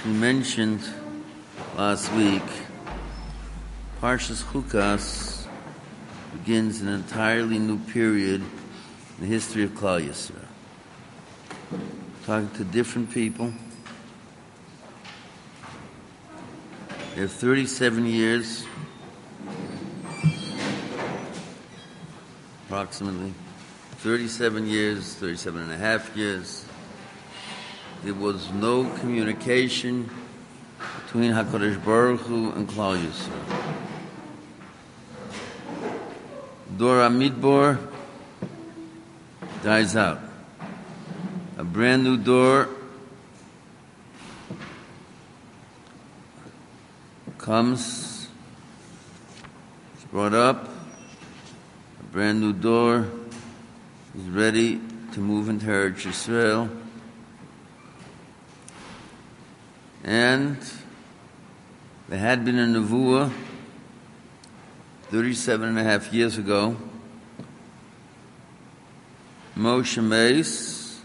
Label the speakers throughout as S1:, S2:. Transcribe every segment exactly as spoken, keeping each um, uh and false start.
S1: we mentioned last week, Parshas Chukas begins an entirely new period in the history of Klal Yisrael. Talking to different people. They have thirty-seven years, approximately. thirty-seven years, thirty-seven and a half years. There was no communication between HaKadosh Baruch Hu and Klal Yisrael. Dor HaMidbar dies out. A brand new door comes, it's brought up, a brand new door is ready to move into Eretz Yisrael. And there had been a nevuah thirty-seven and a half years ago. Moshe Meis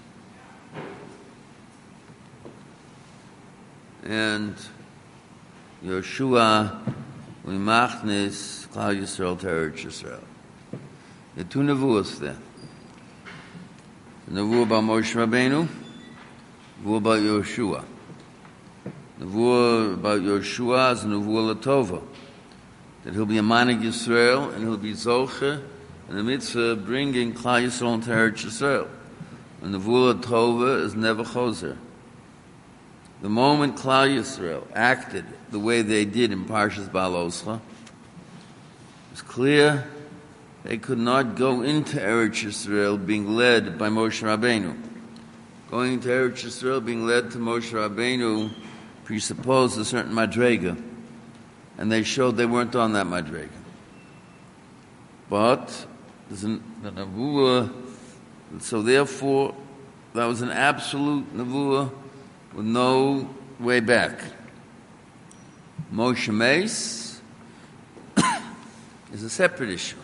S1: and Yoshua Limachnis Klal Yisrael to Eretz Yisrael. There are two nevuahs there. The nevuah about Moshe Rabbeinu, nevuah about Yoshua. Nevuah about Yoshua is a nevuah latova, that he'll be a Manig Yisrael and he'll be Zoche in the mitzvah bringing Klal Yisrael into Eretz Yisrael. And nevuah latova is never choser. The moment Klal Yisrael acted the way they did in Parshas Ba'al Oscha, it's clear they could not go into Eretz Yisrael being led by Moshe Rabbeinu. Going into Eretz Yisrael being led to Moshe Rabbeinu presupposed a certain madrega, and they showed they weren't on that madrega. But there's an, the nevuah, so therefore that was an absolute nevuah with no way back. Moshe Meis is a separate issue.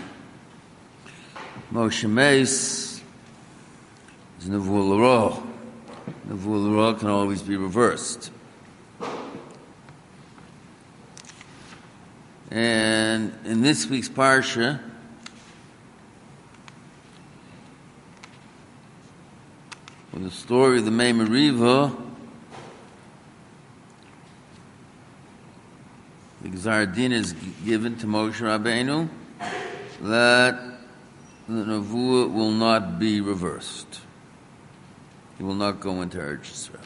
S1: Moshe Meis is nevuah l'ra. Nevuah l'ra can always be reversed. And in this week's parsha, with the story of the Mei Meriva, the Gzar Din is given to Moshe Rabbeinu that the nevuah will not be reversed. He will not go into Eretz Yisrael.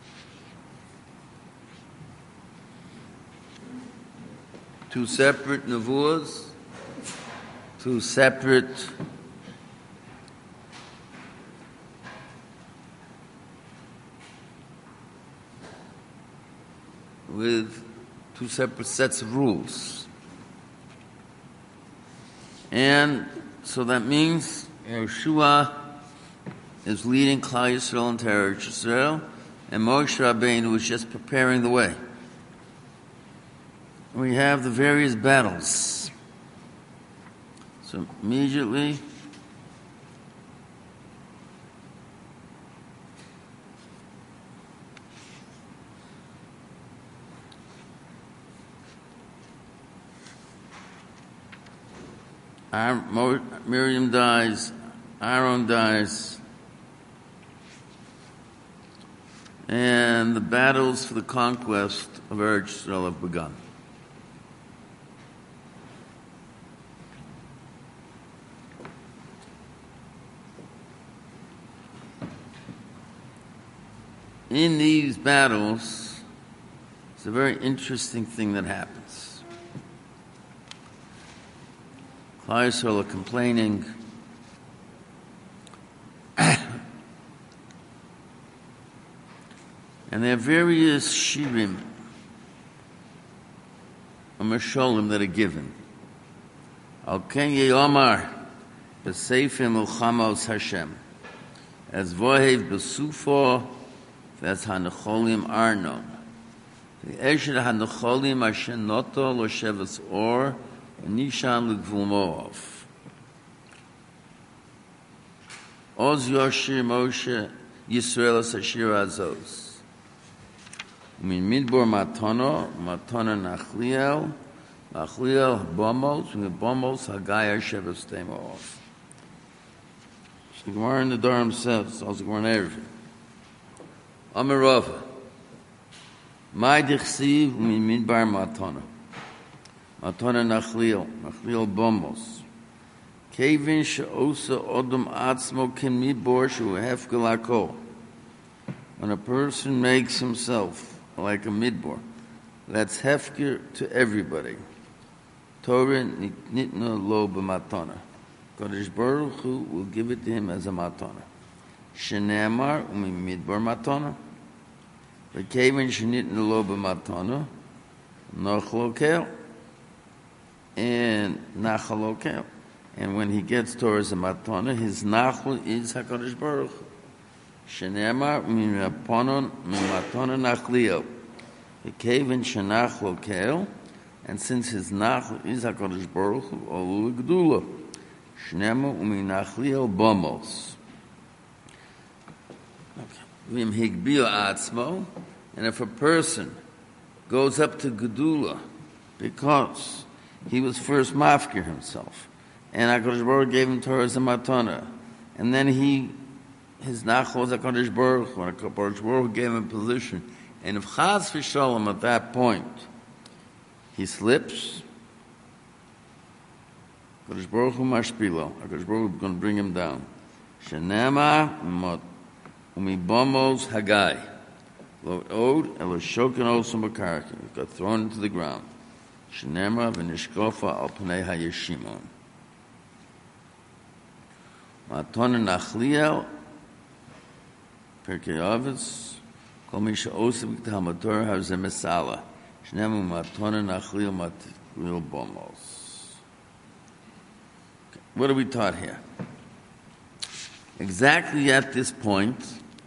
S1: Two separate nevuahs, two separate with two separate sets of rules. And so that means Yeshua is leading Klal Yisrael into Eretz Yisrael, and Moshe Rabbeinu is just preparing the way. We have the various battles. So immediately, Miriam dies, Aaron dies, and the battles for the conquest of Eretz Yisrael have begun. In these battles, it's a very interesting thing that happens. Klal Yisrael are complaining and there are various shirim or masholim that are given. Al ken ye'omar b'seifim milchamos Hashem as vohev b'sufo that's Hanecholim Arnon. The Esher Hanecholim Asher Noto Lo Shevas Or Nishan L'Gvul Moav. Oz Yoshir Moshe Yisrael Sashir Azos. Min midbor matano, matana nachliel, nachliel bomos, min bomos hagaya shevas temos. So the Gemara in the Durham says, also the Gemara in everything. Amirova, my dichsiv min midbar matana, matana nachliel, nachliel bomos. Kevin she'osa odom atzmo kin midbor shu hefkel hakol. When a person makes himself like a midbar, that's hefker to everybody. Torah nitna lo b'matana. Kodesh Baruch Hu will give it to him as a matana. Shenemar umi midbar matana. V'keven shenitna lo b'matana, nachlokel, and nachalokel. And when he gets Torah as a matana, his nachl is HaKadosh Baruch Hu. Shenemar min raponon min matana nachliel. Keven shenach lokel, and since his nach is HaKadosh Baruch Hu, olu l'gdula. Shnema umin nachliel bomos. Vim higbio atzmo, and if a person goes up to gedula because he was first mafkir himself, and HaKadosh Baruch Hu gave him Torah as a matana, and then he his nachol was HaKadosh Baruch Hu, and HaKadosh Baruch Hu gave him a position. And if Chaz v'Shalom at that point he slips, HaKadosh Baruch Hu mashpilo, HaKadosh Baruch Hu is going to bring him down. Shenema umibomos hagai, lo od elo shoken osam b'karka, he got thrown into the ground. Shenema v'nishkofa al pnei hayeshimon. Matona nachliel, Perkei Avos, Kol mi she'osem b'talmud Torah hazeh mesala, shnemu matona nachliel matliel bomos. What are we taught here? Exactly at this point,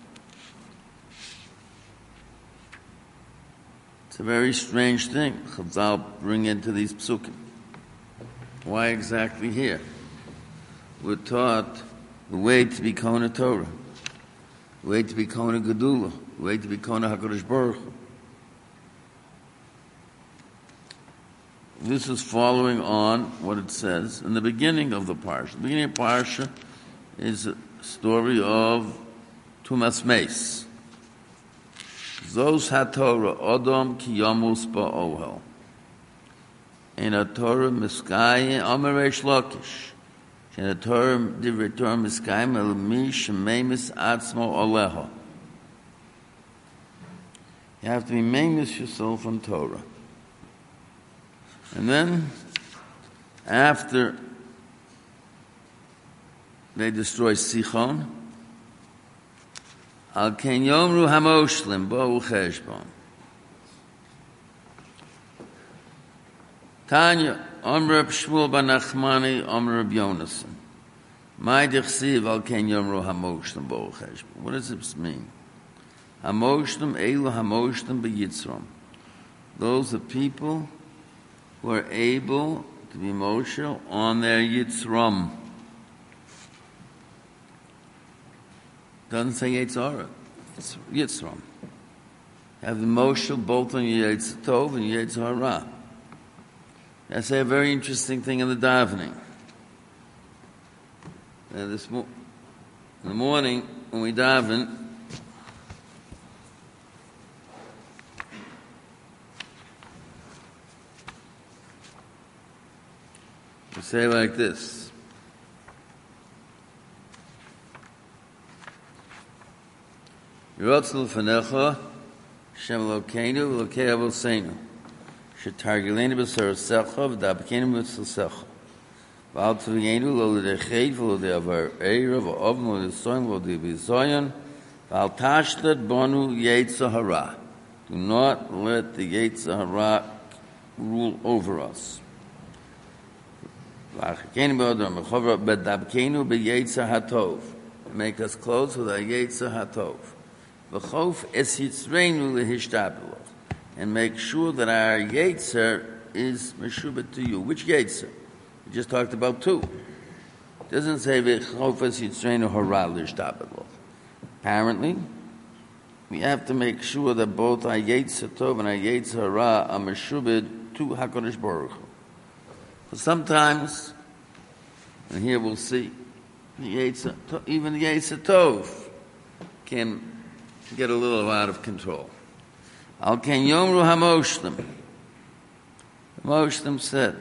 S1: it's a very strange thing Chazal bring into these psukim. Why exactly here? We're taught the way to be Kona Torah, the way to be Kona Gedula, the way to be Kona HaKadosh Baruch Hu. This is following on what it says in the beginning of the parsha. The beginning of the parsha is a story of Tumas Meis. Zos HaTorah Odom Ki Yamus Ba'ohel. In a Torah Miskayim Amaresh Lakish. In a Torah Divrei Torah Miskayim El Mi Shememis Atzmo Oleho. You have to be memis yourself on Torah. And then, after they destroy Sichon, Al Ken Yomru Hamoshlim Bo'u Cheshbon. Tanya, Omer Reb Shmuel ben Nachmani, Omer Reb Yonason. My Dichsiv Al Ken Yomru Hamoshlim Bo'u Cheshbon. What does this mean? Hamoshlim Eilu Hamoshlim B'Yitzrom. Those are people who are able to be Moshe on their Yitzram. Doesn't say Yitzhara. It's Yitzram. You have the Moshe both on your Yitzh Tov and your Yitzh Hara. That's a very interesting thing in the davening. Uh, this mo- in the morning, when we daven, we say like this. Yerotzil Fanecha, Shem Elokeinu, Elokei Avoseinu, Shetargilenu B'Sarasecha, V'Dabkeinu B'Tzasecha, V'Al Tzviyenu Lo L'Dechet, V'Lo D'Avar Eira, V'Ovn Lo L'Soyin, V'Lo D'Bizoyin, V'Al Tashlet Bonu Yetzer Hara. Do not let the Yetzer Hara rule over us. Make us close with our Yetzer HaTov. And make sure that our Yetzer is Meshubet to you. Which Yetzer? We just talked about two. It doesn't say Apparently, we have to make sure that both our Yetzer Tov and our Yetzer Hara are meshubed to HaKadosh Baruch Hu. But sometimes, and here we'll see, the Yetzer, even the Yetzer Tov can get a little out of control. Al Ken Yomru HaMoshlim. The Moshlim said,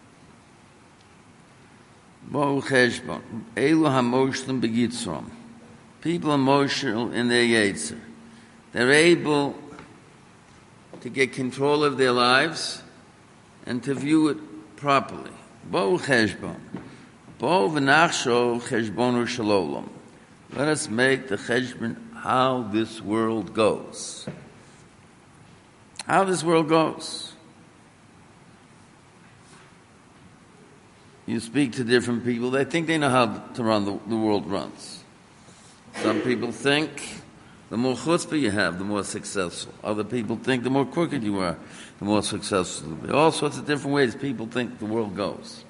S1: Bo Cheshbon, Elu HaMoshlim Begitzrom. People emotional in their Yetzer. They're able to get control of their lives and to view it properly. Bo cheshbon. Bo v'nachsho cheshbonu shalolom. Let us make the cheshbon how this world goes. How this world goes. You speak to different people, they think they know how to run the, the world runs. Some people think the more chutzpah you have, the more successful. Other people think the more crooked you are, the more successful you'll be. All sorts of different ways people think the world goes.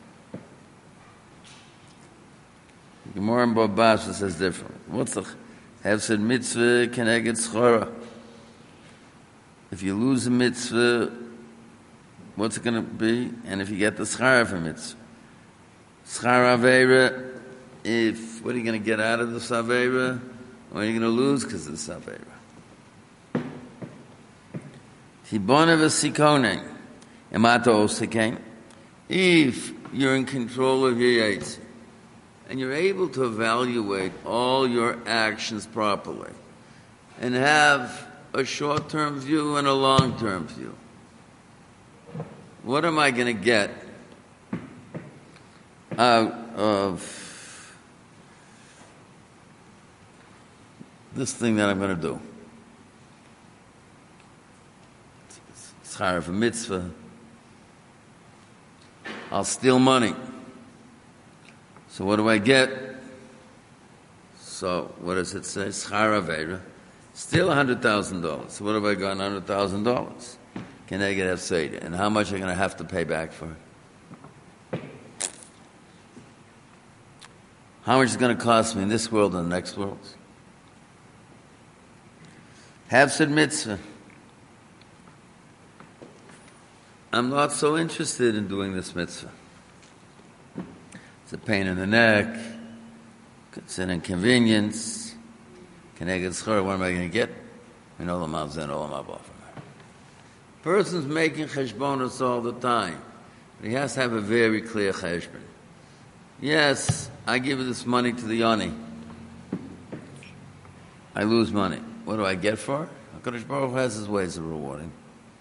S1: Gemara in Bava Basra says different. What's the hefsed mitzvah keneged schara? If you lose a mitzvah, what's it going to be? And if you get the schara for mitzvah, schara aveira. If what are you going to get out of the aveira? Or are you going to lose because of the Saveira? Tibona v'sikone. Emato osikein. If you're in control of your Yetzer, and you're able to evaluate all your actions properly, and have a short-term view and a long-term view, what am I going to get out of this thing that I'm going to do? Schar for mitzvah. I'll steal money. So what do I get? So what does it say? Schar aveira. Steal one hundred thousand dollars. So what have I got? one hundred thousand dollars. Can I get hefseda? And how much am I going to have to pay back for it? How much is it going to cost me in this world and the next world? Hefsed mitzvah. I'm not so interested in doing this mitzvah. It's a pain in the neck. It's an inconvenience. Keneged schar, what am I going to get? In olam hazen, olam haba. Person's making cheshbonos all the time. But he has to have a very clear cheshbon. Yes, I give this money to the yoni. I lose money. What do I get for it? HaKadosh Baruch Hu has his ways of rewarding.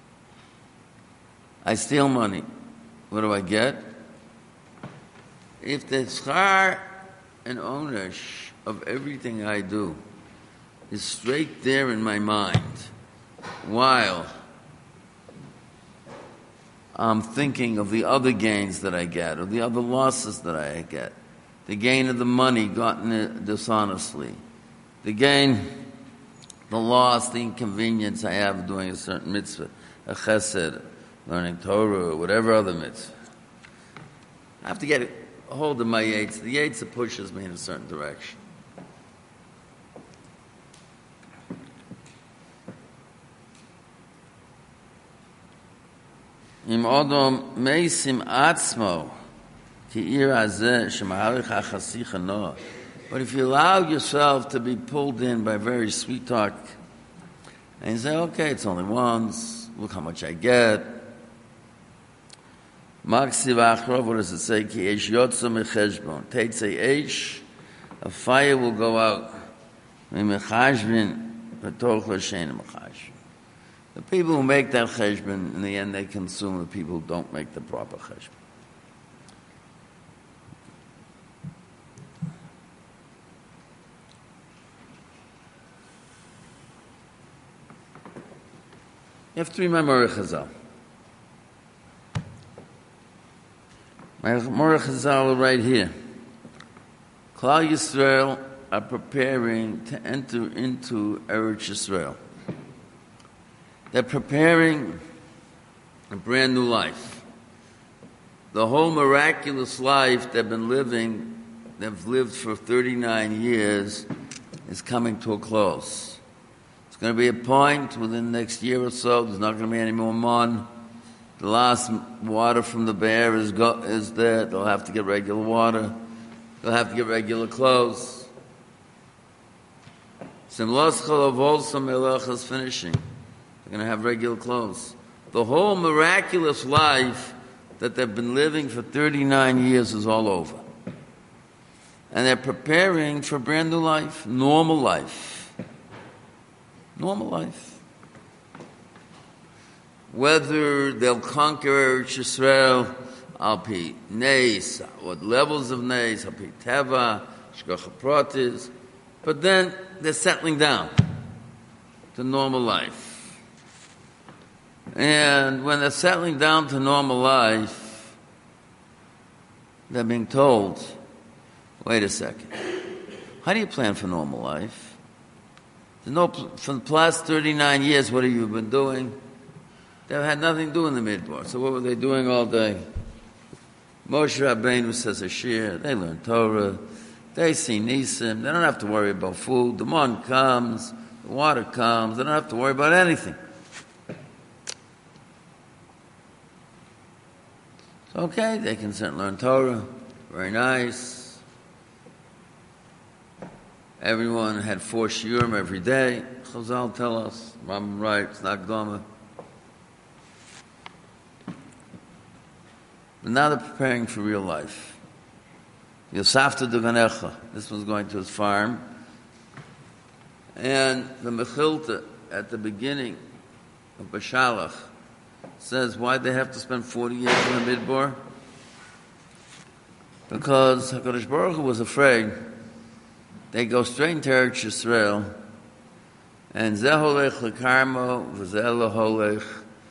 S1: I steal money. What do I get? If the schar and ownership of everything I do is straight there in my mind, while I'm thinking of the other gains that I get, or the other losses that I get, the gain of the money gotten dishonestly, the gain, the loss, the inconvenience I have doing a certain mitzvah, a chesed, learning Torah, or whatever other mitzvah. I have to get a hold of my Yetzer. The Yetzer pushes me in a certain direction. Im Odom meisim atzmo ki ir hazeh shemahalich hachasicha noah. But if you allow yourself to be pulled in by very sweet talk, and you say, okay, it's only once, look how much I get. Maksiv Achrov, what does it say? Ki eish yotza mecheshbon. Teitzei eish, a fire will go out. Mechashbin, betoch l'shein mechashbin. The people who make that cheshbon, in the end, they consume the people who don't make the proper cheshbon. You have to remember Chazal. My Moreh Chazal right here. Klal Yisrael are preparing to enter into Eretz Yisrael. They're preparing a brand new life. The whole miraculous life they've been living, they've lived for thirty-nine years, is coming to a close. It's going to be a point within the next year or so, there's not going to be any more mon. The last water from the bear is go, is there. They'll have to get regular water. They'll have to get regular clothes. Simlos Chalavol Melech is finishing. They're going to have regular clothes. The whole miraculous life that they've been living for thirty-nine years is all over. And they're preparing for brand new life, normal life. Normal life. Whether they'll conquer Eretz Yisrael, Al Pi Neis, what levels of Neis, Al Pi Teva, Shgacha Pratis, but then they're settling down to normal life. And when they're settling down to normal life, they're being told, wait a second, how do you plan for normal life? There's no, for the past thirty-nine years, what have you been doing? They've had nothing to do in the Midbar. So what were they doing all day? Moshe Rabbeinu says a shir, they learn Torah, they see Nisim, they don't have to worry about food, the mon comes, the water comes, they don't have to worry about anything. So okay, they can sit and learn Torah, very nice. Everyone had four shiurim every day. Chazal tell us, Rambam writes, not Gdoma. But now they're preparing for real life. Yosafta Duganecha, this one's going to his farm. And the Mechilta at the beginning of Bashalach says, why'd they have to spend forty years in the Midbar? Because HaKadosh Baruch Hu was afraid they go straight into Eretz Yisrael, and Zeh holech lekarmo, v'zeh leholech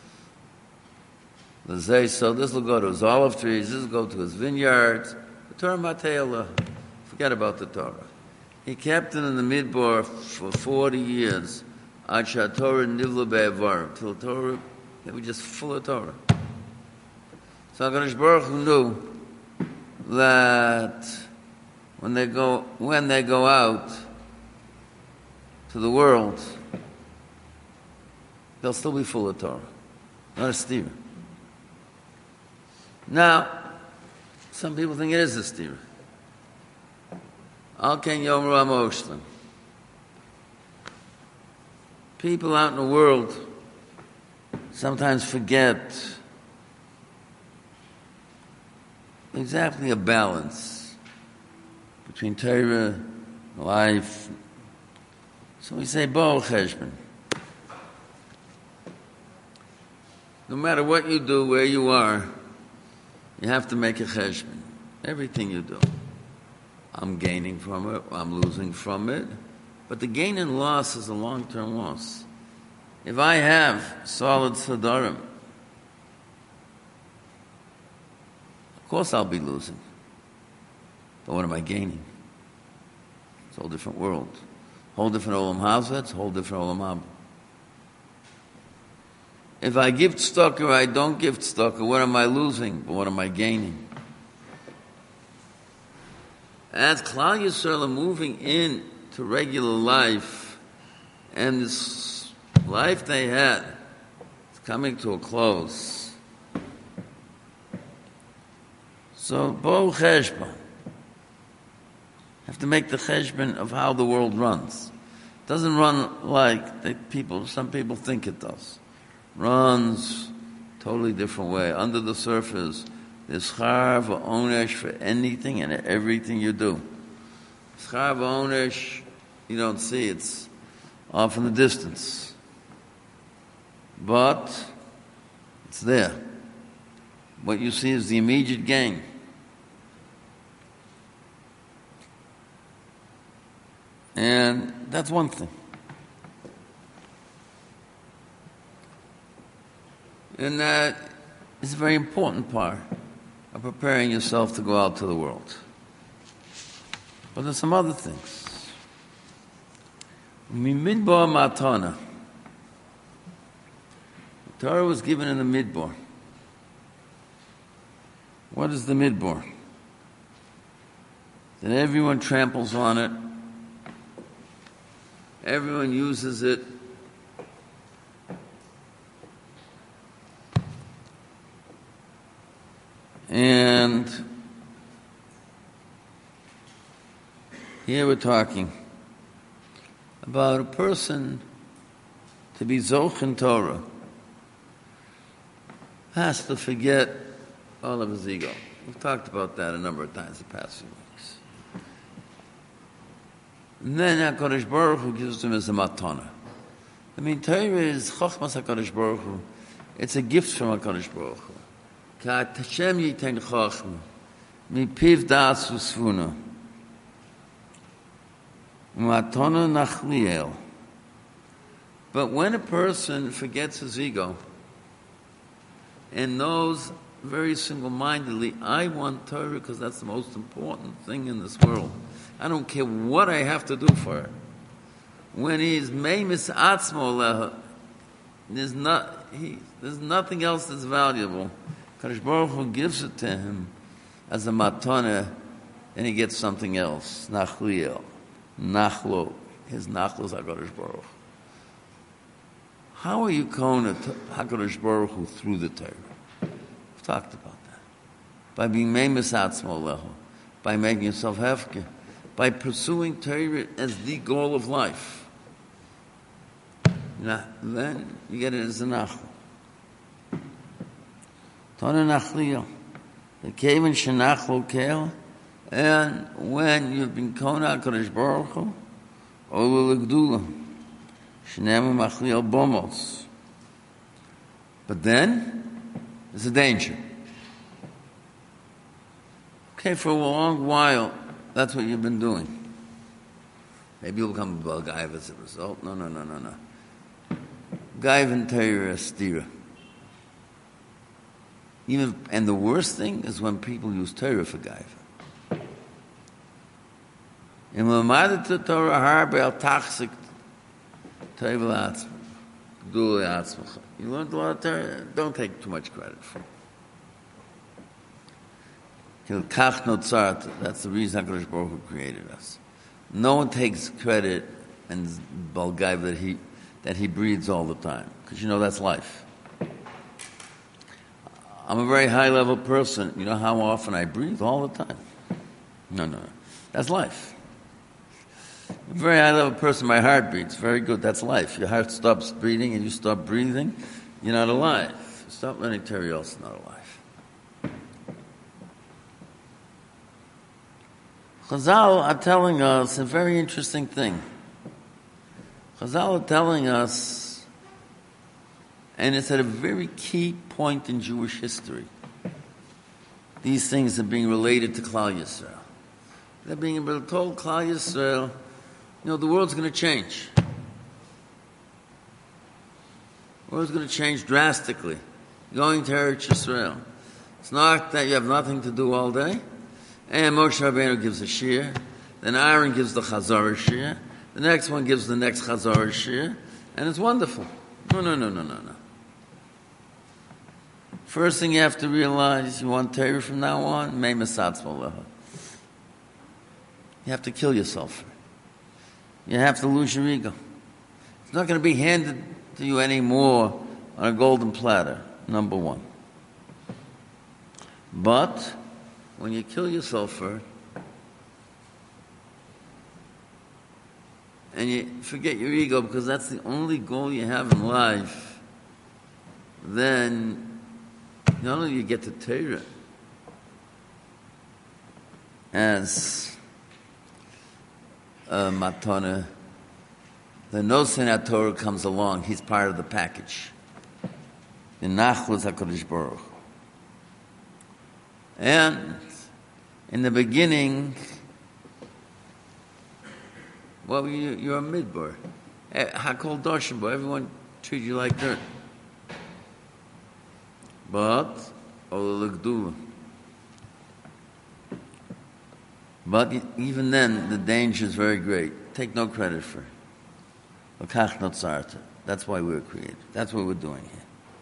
S1: l'zeh, so this will go to his olive trees, this will go to his vineyards, the Torah Mateilah, forget about the Torah. He kept it in the Midbar for forty years, ad she'atorah nivla be'evarim, till Torah, they were just full of Torah. So HaKadosh Baruch Hu knew that when they go when they go out to the world, they'll still be full of Torah, not a steer. Now, some people think it is a steer. Al ken yomru amoshlim. People out in the world sometimes forget exactly a balance between Torah, life. So we say, Bo'al Cheshbon. No matter what you do, where you are, you have to make a Cheshbon. Everything you do. I'm gaining from it, I'm losing from it. But the gain and loss is a long-term loss. If I have solid Sadarim, of course I'll be losing. But what am I gaining? It's a whole different world. Whole different Olam Hazeh, it's a whole different Olam Haba. If I give tzedakah or I don't give tzedakah, what am I losing? But what am I gaining? As Klal Yisrael are moving in to regular life, and this life they had is coming to a close. So, Bo'al Cheshbon. Have to make the cheshbon of how the world runs. It doesn't run like the people, some people think it does. Runs totally different way. Under the surface, there's schar v'onesh for anything and everything you do. Schar v'onesh, you don't see, it's off in the distance. But it's there. What you see is the immediate gain. And that's one thing. And that is a very important part of preparing yourself to go out to the world. But there's some other things. Midbar matana. The Torah was given in the Midbar. What is the Midbar? That everyone tramples on it. Everyone uses it Here we're talking about a person to be Zoch in Torah has to forget all of his ego. We've talked about that a number of times the past few weeks. And then HaKadosh Baruch Hu gives him as a matana. I mean, Torah is Chochmas HaKadosh Baruch Hu. It's a gift from HaKadosh Baruch Hu. Ka'at Hashem yitein Chochma mipiv da'as v'svuna matana nachliel. But when a person forgets his ego and knows very single-mindedly, I want Torah because that's the most important thing in this world. I don't care what I have to do for it. When he's meimis atzmo leha, there's not he, there's nothing else that's valuable. Kadosh Baruch Hu gives it to him as a matana, and he gets something else. Nachliel, nachlo, his nachlo is HaKadosh Baruch Hu. How are you going to HaKadosh Baruch Hu through the Torah? We've talked about that. By being meimis atzmo leha, by making yourself hefker, by pursuing Torah as the goal of life. Now, then you get it as a nachlo. Tana nachliel. The kaven shenachlo kel, and when you've been kona HaKadosh Baruch Hu, olu l'gdula, shenema machliel bomos. But then there's a danger. Okay, for a long while, that's what you've been doing. Maybe you'll become a Balgaiv as a result. No, no, no, no, no. Gaiv and Torah stira. Even, and the worst thing is when people use Torah for Gaiv. In Lamadat Torah harbe al tachzik Torah atzma, gdula atzmacha. You learned a lot of Torah. Don't take too much credit for it. That's the reason HaKadosh Baruch Hu created us. No one takes credit and Balgaiv that he that he breathes all the time, because you know that's life. I'm a very high level person. You know how often I breathe? All the time. No, no, no. That's life. I'm a very high level person. My heart beats. Very good. That's life. Your heart stops beating and you stop breathing. You're not alive. Stop learning Torah, you're also not alive. Chazal are telling us a very interesting thing. Chazal are telling us, and it's at a very key point in Jewish history. These things are being related to Klal Yisrael. They're being told Klal Yisrael, you know, the world's going to change. The world's going to change drastically. Going to Eretz Yisrael. It's not that you have nothing to do all day. And Moshe Rabbeinu gives a shir. Then Aaron gives the Chazorah shir. The next one gives the next Chazorah shir. And it's wonderful. No, no, no, no, no, no. First thing you have to realize, you want Torah from now on, meimis atzmo leha. You have to kill yourself. You have to lose your ego. It's not going to be handed to you anymore on a golden platter, number one. But when you kill yourself first, and you forget your ego because that's the only goal you have in life, then not only you get to Torah as a matana, the Nosen Torah comes along. He's part of the package. The Nachlus HaKadosh Baruch. And in the beginning, well, you, you're a midbar. Hakol Doshim, but everyone treats you like dirt. But, but even then, the danger is very great. Take no credit for it. That's why we were created. That's what we're doing here.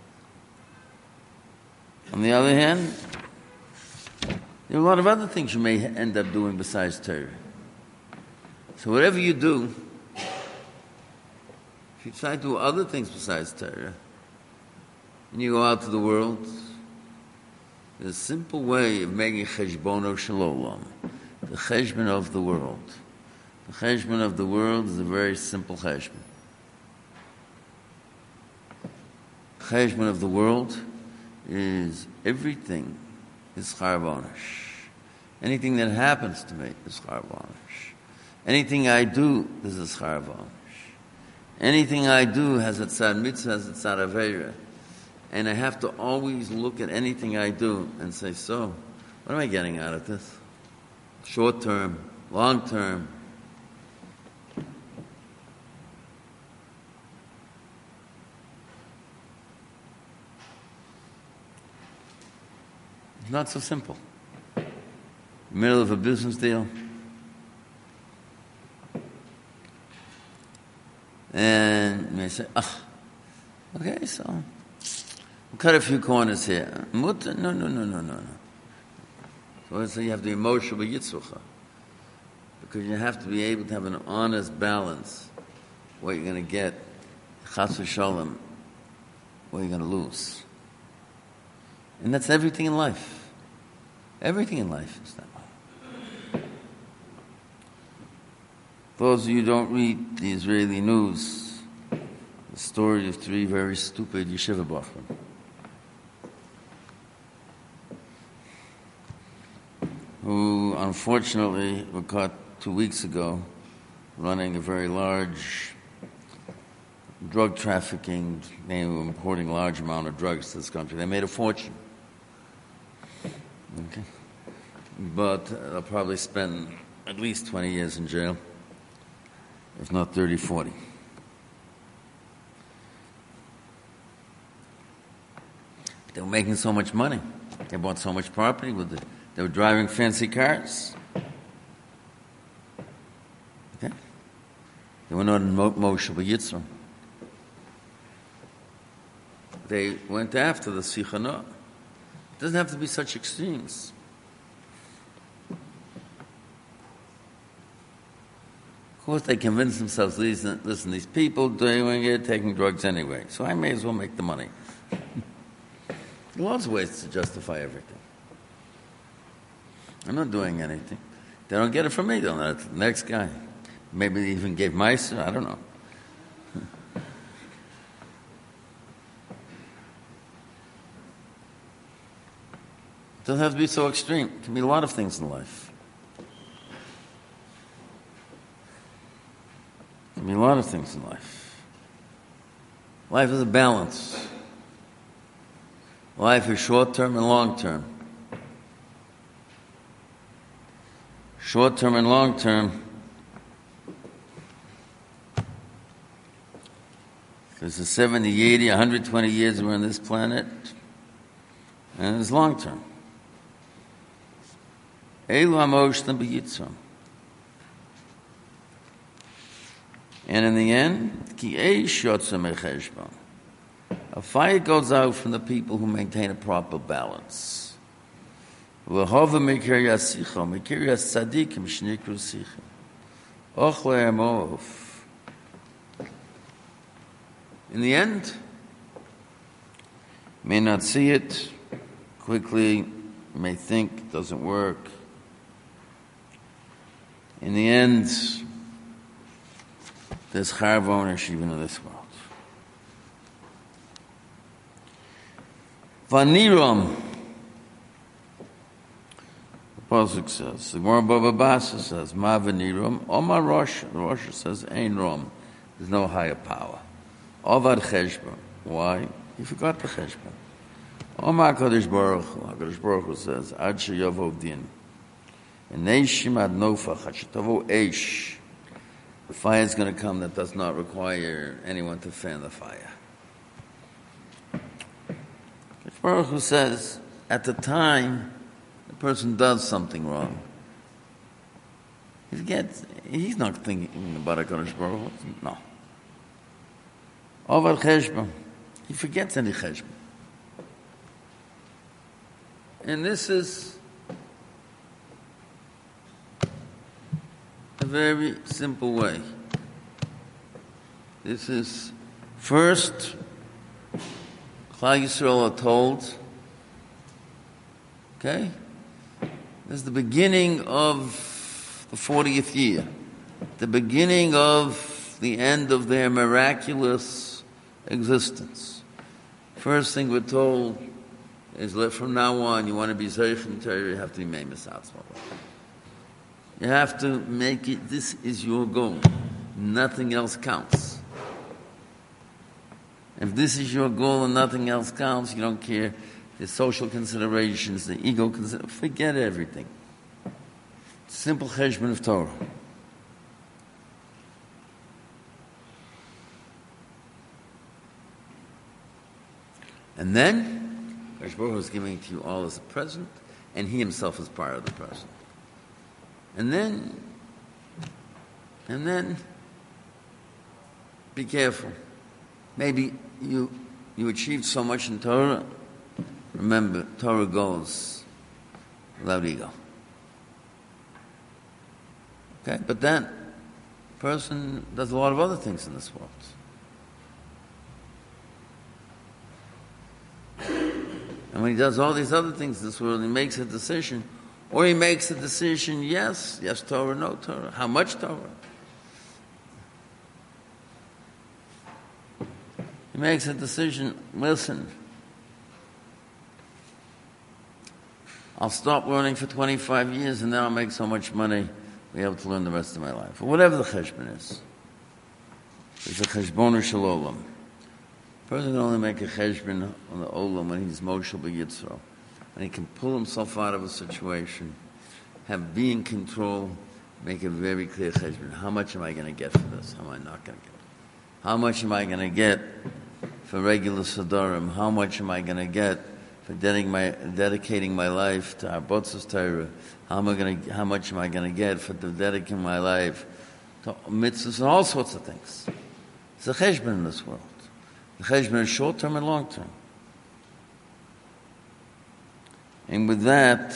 S1: On the other hand, there are a lot of other things you may end up doing besides Torah. So whatever you do, if you try to do other things besides Torah, and you go out to the world, there's a simple way of making cheshbono shalom, the cheshbon of the world. The cheshbon of the world is a very simple cheshbon. Cheshbon of the world is everything is schar v'onesh. Anything that happens to me is schar v'onesh. Anything I do is a schar v'onesh. Anything I do has a tzad mitzvah, has a tzad aveira. And I have to always look at anything I do and say, so, what am I getting out of this? Short term, long term. It's not so simple. Middle of a business deal. And you may say, ah, okay, so we'll cut a few corners here. No, no, no, no, no, no, no. So you have the emotional yitzrucha. Because you have to be able to have an honest balance. What you're going to get, chas v'sholem, what you're going to lose. And that's everything in life. Everything in life is that way. Those of you who don't read the Israeli news, the story of three very stupid yeshiva bachrim who unfortunately were caught two weeks ago running a very large drug trafficking, they were importing a large amount of drugs to this country. They made a fortune. Okay. But uh, they'll probably spend at least twenty years in jail, if not thirty, forty. They were making so much money. They bought so much property with it. They were driving fancy cars. Okay? They were not in Moshe B'Yitzram. They went after the Sichana. It doesn't have to be such extremes. Of course, they convince themselves, listen, listen, these people doing it, taking drugs anyway, so I may as well make the money. There are lots of ways to justify everything. I'm not doing anything. They don't get it from me, they'll know it's the next guy. Maybe they even gave Meiser, I don't know. It doesn't have to be so extreme. It can be a lot of things in life. It can be a lot of things in life. Life is a balance. Life is short-term and long-term. Short-term and long-term, because the seventy, eighty, one hundred twenty years we're on this planet, and it's long-term. Elu hamoshlim b'yitzram. And in the end, ki eish yotza mecheshbon. A fire goes out from the people who maintain a proper balance. V'hova mekir yasicha, mekir yasadikim shnikru sichim. Och le'emov. In the end, may not see it quickly, may think it doesn't work. In the end, there's char v'onesh even in this world. Vaniram, the pasuk says, the Gemara Baba Basra says, Ma vaniram, Omar Rosh, the Rosh says, Ein rom, there's no higher power. Ovad cheshbon, why? He forgot the cheshbon. Omar Kadosh Baruch Hu, Kadosh Baruch Hu says, Ad sheyavov din. And Neishim ad nofach, ad shetavo eish. The fire is going to come that does not require anyone to fan the fire. Baruch Hu says, at the time the person does something wrong, he forgets, he's not thinking about HaKadosh Baruch Hu. No. Over cheshbon, he forgets any cheshbon. And this is a very simple way. This is first, Klal Yisrael are told, okay, this is the beginning of the fortieth year. the beginning of the end of their miraculous existence. First thing we're told is that from now on, you want to be Zeichen Torah, you have to be Meimes Atzma. You have to make it, this is your goal. Nothing else counts. If this is your goal and nothing else counts, you don't care the social considerations, the ego considerations, forget everything. Simple cheshbon of Torah. And then, Kadosh Baruch Hu is giving it to you all as a present, and He Himself is part of the present. And then, and then, be careful. Maybe you you achieved so much in Torah. Remember, Torah goes without ego. Okay, but that person does a lot of other things in this world. And when he does all these other things in this world, he makes a decision. Or he makes a decision, yes, yes Torah, no Torah. How much Torah? He makes a decision, listen, I'll stop learning for twenty-five years and then I'll make so much money, I'll be able to learn the rest of my life. Or whatever the cheshbon is. It's a cheshbon shalom. A person can only make a cheshbon on the olam when he's Moshe b'Yitzro. When he can pull himself out of a situation, have be in control, make a very clear cheshbon. How much am I going to get for this? How am I not going to get? How much am I going to get for regular Sadarim? How much am I going to get for dedicating my, dedicating my life to Arbotzos Torah? How am I going to? How much am I going to get for dedicating my life to mitzvahs and all sorts of things? It's a cheshbon in this world. The cheshbon is short term and long term. And with that,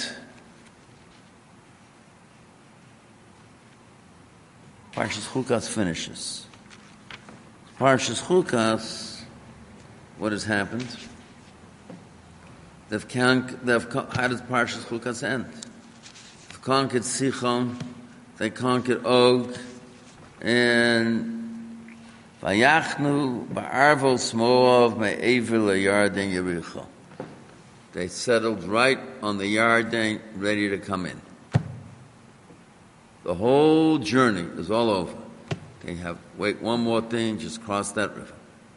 S1: Parshas Chukas finishes. Parshas Chukas, what has happened? They've con- they've con- how does Parshas Chukas end? They've conquered Sichon, they conquered Og, and Vayachnu ba'arvol Smoav me'ever le'Yarden Yericho. They settled right on the Yarden, ready to come in. The whole journey is all over. They have, wait, one more thing, just cross that river.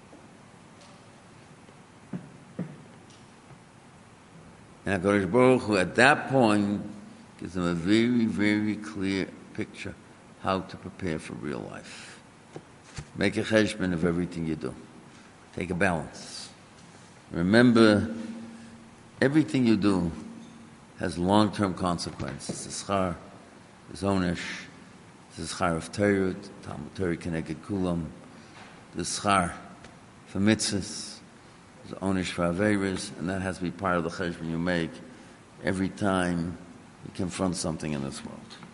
S1: And HaKadosh Baruch Hu, at that point, gives them a very, very clear picture how to prepare for real life. Make a cheshbon of everything you do. Take a balance. Remember, everything you do has long-term consequences. The schar is onish. The schar of Torah, Talmud Torah Keneged Kulam. The schar for mitzvahs is onish for aveiros, and that has to be part of the cheshbon you make every time you confront something in this world.